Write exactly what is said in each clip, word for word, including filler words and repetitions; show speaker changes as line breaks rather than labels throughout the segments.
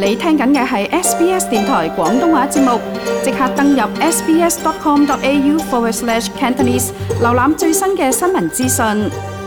你聽緊嘅係 S B S 電台廣東話節目，即刻登入 sbs.com.au forward slash Cantonese， 瀏覽最新嘅新聞資訊。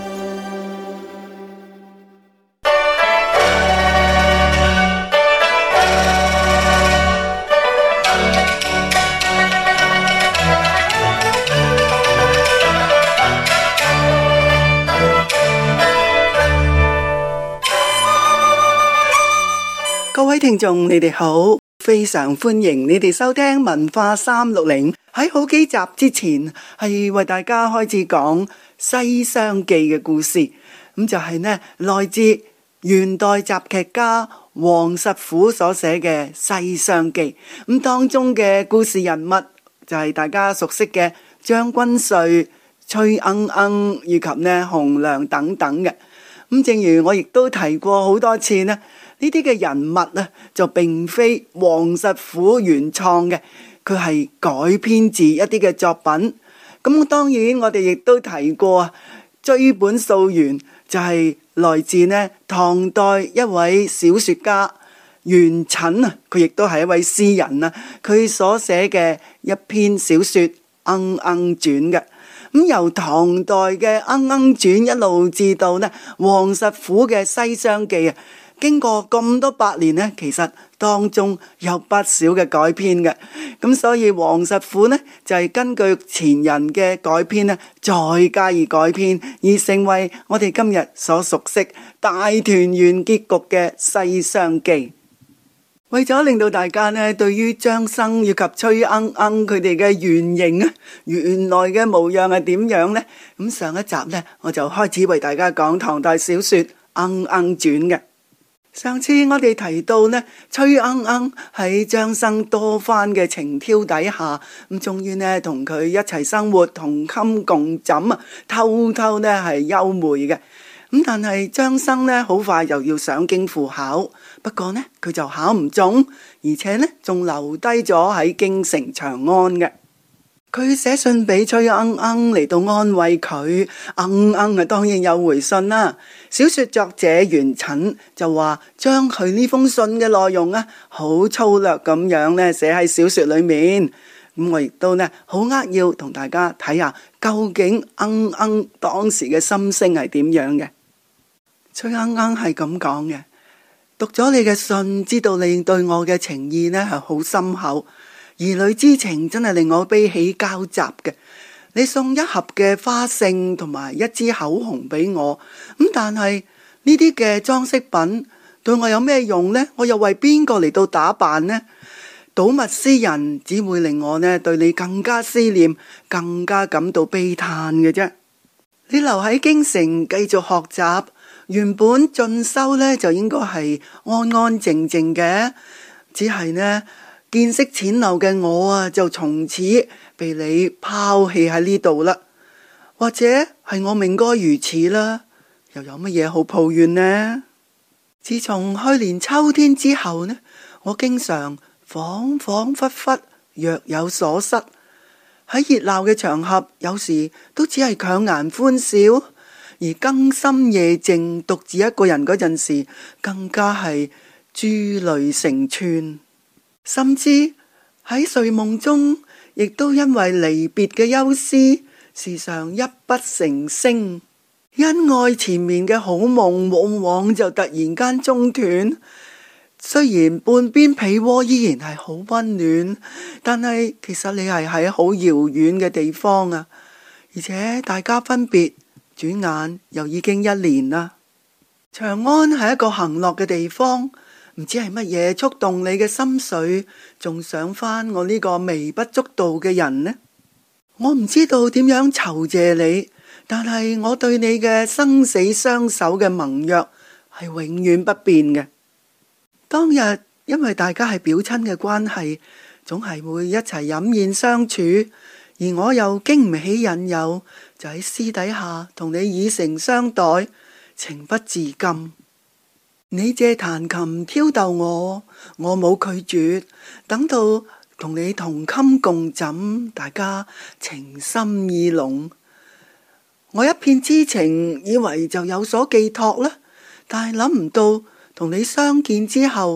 各位聽眾，你哋好，非常歡迎你哋收聽文化三六零。喺好幾集之前，係為大家開始講《西廂記》嘅故事。咁就係呢，來自元代雜劇家黃實甫所寫嘅《西廂記》。咁當中嘅故事人物就係大家熟悉嘅張君瑞、崔鶯鶯以及呢紅娘等等嘅。咁正如我亦都提過好多次呢，呢啲嘅人物啊，就並非黃實甫原創嘅，佢係改編自一啲嘅作品。咁當然我哋亦都提過啊，追本溯源就係來自呢唐代一位小說家元稹啊，佢亦都係一位詩人啊，佢所寫嘅一篇小說《鶯鶯傳》嘅。咁由唐代嘅《鶯鶯傳》一路至到呢黃實甫嘅《西廂記》啊，經過咁多百年呢，其實當中有不少嘅改編嘅。咁所以黃實甫呢就係、是、根據前人嘅改編呢，再加以改編，而成為我哋今日所熟悉大團圓結局嘅《西廂記》。為咗令到大家呢對於張生以及崔鶯鶯佢哋嘅原型啊，原來嘅模樣係點樣呢？咁上一集呢，我就開始為大家講唐代小說《鶯鶯傳》嘅。上次我哋提到呢，崔鶯鶯喺張生多番嘅情挑底下，咁終於呢同佢一齊生活，同衾共枕啊，偷偷呢係幽昧嘅。咁但係張生呢好快又要上京赴考，不過呢佢就考唔中，而且呢仲留低咗喺京城長安嘅。佢寫信俾崔鶯鶯嚟到安慰佢，鶯鶯啊當然有回信啦。小說作者元稹就話將佢呢封信嘅內容啊，好粗略咁樣呢寫喺小說裏面。咁我亦都呢好扼要同大家睇下究竟鶯鶯當時嘅心聲係點樣嘅。崔鶯鶯係咁講嘅：讀咗你嘅信，知道你對我嘅情意呢係好深厚，兒女之情真係令我悲喜交集嘅。你送一盒嘅花勝同埋一支口紅俾我，咁但係呢啲嘅裝飾品對我有咩用呢？我又為邊個嚟到打扮呢？睹物思人只會令我呢對你更加思念，更加感到悲嘆嘅啫。你留喺京城繼續學習，原本進修呢就應該係安安靜靜嘅，只係呢見識淺陋嘅我啊，就從此被你拋棄喺呢度啦。或者係我命該如此啦，又有乜嘢好抱怨呢？自從去年秋天之後呢，我經常恍恍惚惚，若有所失。喺熱鬧嘅場合，有時都只係強顏歡笑；而更深夜靜，獨自一個人嗰陣時，更加係珠淚成串。甚至喺睡夢中，亦都因為離別嘅憂思，時常泣不成聲。恩愛纏綿嘅好夢，往往就突然間中斷。雖然半邊被窩依然係好溫暖，但係其實你係喺好遙遠嘅地方啊！而且大家分別，轉眼又已經一年啦。長安係一個行樂嘅地方。唔知係乜嘢觸動你嘅心髓，仲想返我呢個微不足道嘅人呢？我唔知道點樣酬謝你，但係我對你嘅生死相守嘅盟約係永遠不變嘅。當日因為大家係表親嘅關係，總係會一齊飲宴相處，而我又經唔起引誘，就喺私底下同你以誠相待，情不自禁。你借彈琴挑逗我，我冇拒絕。等到同你同衾共枕，大家情深意濃。我一片痴情，以為就有所寄託啦。但係諗唔到同你相見之後，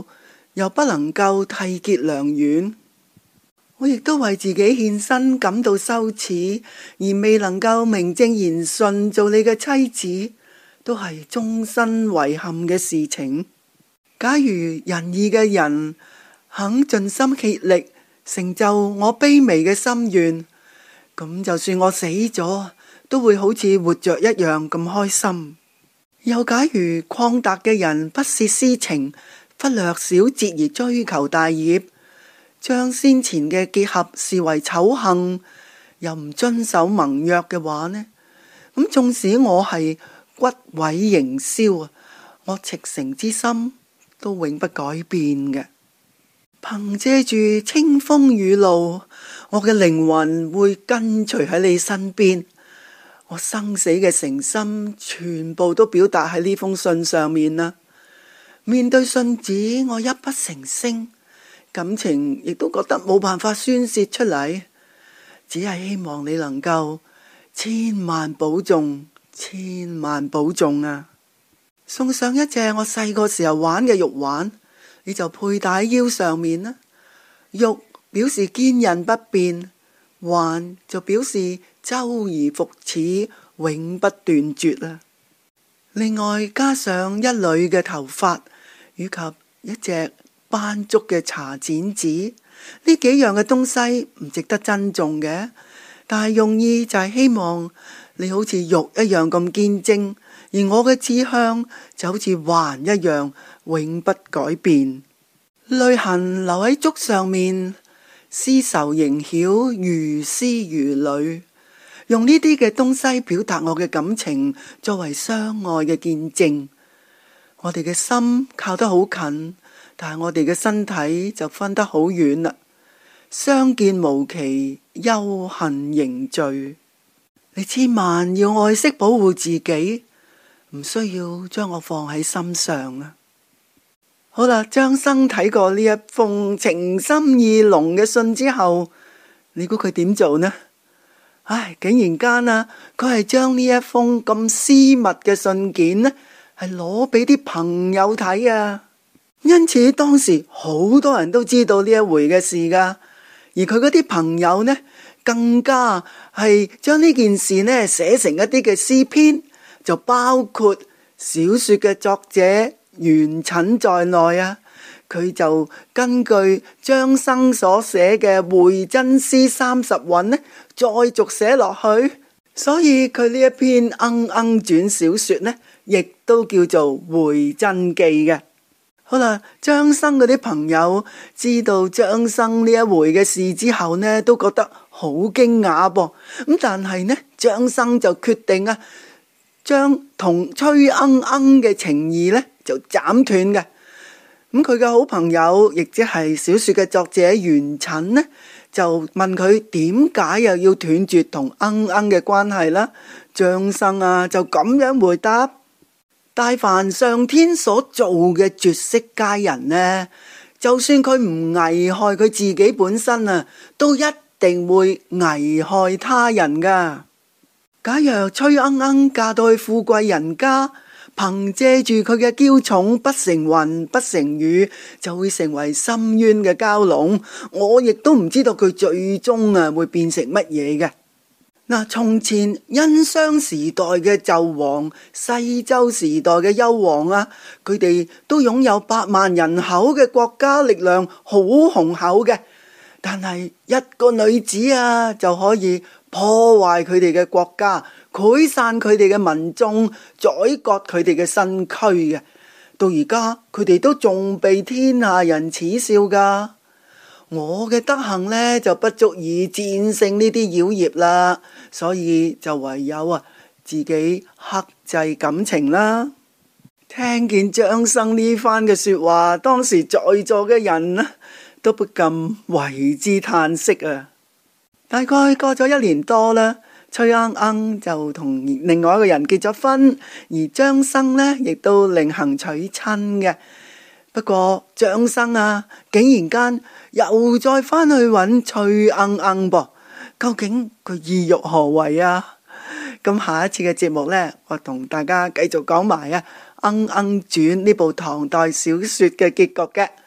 又不能夠締結良緣。我亦都為自己獻身感到羞恥，而未能夠名正言順做你嘅妻子，都係終身遺憾嘅事情。假如仁義嘅人肯盡心竭力成就我卑微嘅心願，咁就算我死咗，都會好似活着一樣咁開心。又假如曠達嘅人不屑私情，忽略小節而追求大業，將先前嘅結合視為醜行，又唔遵守盟約嘅話呢？咁縱使我係骨毀形銷啊，我赤誠之心都永不改變嘅。憑借住清風雨露，我嘅靈魂會跟隨喺你身邊。我生死嘅誠心全部都表達喺呢封信上面啦。面對信紙，我泣不成聲，感情亦都覺得冇辦法宣泄出嚟，只係希望你能夠千萬保重，千萬保重啊！送上一隻我細個時候玩嘅玉環，你就佩戴喺腰上面啦。玉表示堅韌不變，環就表示周而復始，永不斷絕啦。另外加上一縷嘅頭髮，以及一隻斑竹嘅茶剪紙，呢幾樣嘅東西唔值得珍重嘅，但係用意就係希望你好似玉一樣咁堅貞，而我嘅志向就好似環一樣永不改變。淚痕留喺竹上面，絲綢仍曉如絲如縷，用呢啲嘅東西表達我嘅感情，作為相愛嘅見證。我哋嘅心靠得好近，但係我哋嘅身體就分得好遠啦。相見無期，憂恨凝聚。你千萬要愛惜保護自己，唔需要將我放喺心上啊！好啦，張生睇過呢一封情深意濃嘅信之後，你估佢點做呢？唉，竟然間啊，佢係將呢一封咁私密嘅信件呢，係攞俾啲朋友睇啊！因此當時好多人都知道呢一回嘅事噶，而佢嗰啲朋友呢，更加係將呢件事呢寫成一啲嘅詩篇，就包括小說嘅作者元稹在內啊。佢就根據張生所寫嘅會真詩三十韻呢，再續寫落去，所以佢呢一篇鶯鶯傳小說呢，亦都叫做會真記嘅。好啦，張生嗰啲朋友知道張生呢一回嘅事之後呢，都覺得好驚訝噃。咁但係呢，張生就決定啊，將同崔鶯鶯嘅情誼呢就斬斷嘅。咁佢嘅好朋友，亦即係小說嘅作者元稹呢，就問佢點解又要斷絕同鶯鶯嘅關係啦？張生啊就咁樣回答：但凡上天所造嘅絕色佳人呢，就算佢唔危害佢自己本身啊，都一定會危害他人噶。假若崔鶯鶯嫁到去富貴人家，憑借住佢嘅嬌寵，不成雲不成雨，就會成為深淵嘅蛟龍。我亦都唔知道佢最終啊會變成乜嘢嘅。嗱，從前殷商時代嘅紂王、西周時代嘅幽王啊，佢哋都擁有百萬人口嘅國家，力量好雄厚嘅。但係一個女子啊，就可以破壞佢哋嘅國家，潰散佢哋嘅民眾，宰割佢哋嘅身軀嘅。到而家佢哋都仲被天下人恥笑噶。我嘅德行呢，就不足以戰勝呢啲妖孽啦，所以就唯有啊自己克制感情啦。聽見張生呢番嘅說話，當時在座嘅人呢，都不禁為之嘆息啊。大概過咗一年多啦，崔鶯鶯就同另外一個人結咗婚，而張生呢亦都另行娶親嘅。不過張生啊，竟然間又再返去揾崔鶯鶯噃，究竟佢意欲何為啊？咁下一次嘅節目呢，我同大家繼續講埋啊《鶯鶯傳》呢部唐代小說嘅結局嘅。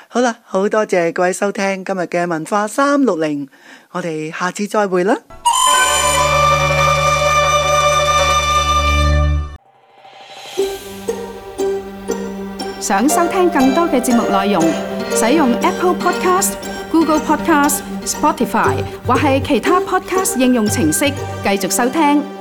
好啦，好多謝各位收聽今日嘅文化三六零，我哋下次再會啦。
想收聽更多嘅節目內容，使用 Apple Podcast、Google Podcast、Spotify 或係其他 Podcast 應用程式繼續收聽。